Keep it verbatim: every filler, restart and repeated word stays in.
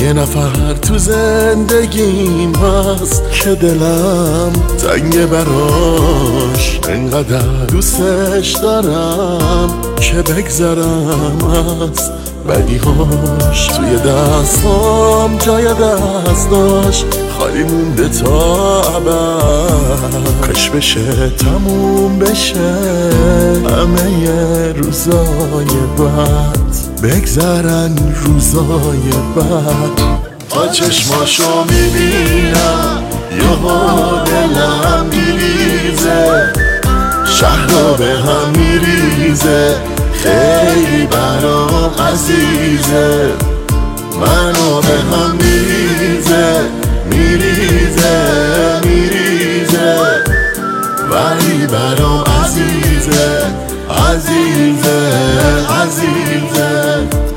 یه نفر تو زندگیم هست که دلم تنگ براش، انقدر دوستش دارم که بگذرم از بدیهاش. توی دستام جای دستاش خالی مونده تا ابد، کاش بشه تموم بشه همه روزای بد، بگذرن روزای بد. تا چشماشو میبینم یهو دلم میریزه، شهر به هم میریزه، خیلی برام عزیزه، منو به هم میریزه میریزه میریزه، ولی برام عزیزه عزیزه عزیزه.